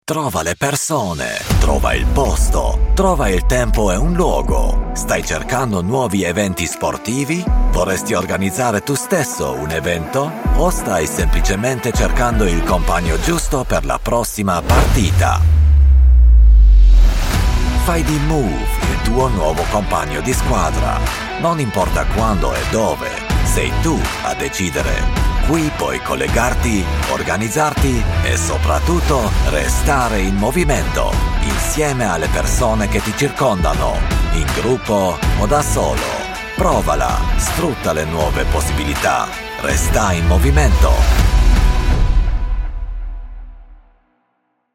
Trova le persone, trova il posto, trova il tempo e un luogo. Stai cercando nuovi eventi sportivi? Vorresti organizzare tu stesso un evento? O stai semplicemente cercando il compagno giusto per la prossima partita? Fai di Move il tuo nuovo compagno di squadra. Non importa quando e dove, sei tu a decidere. Qui puoi collegarti, organizzarti e soprattutto restare in movimento, insieme alle persone che ti circondano, in gruppo o da solo. Provala, sfrutta le nuove possibilità, resta in movimento.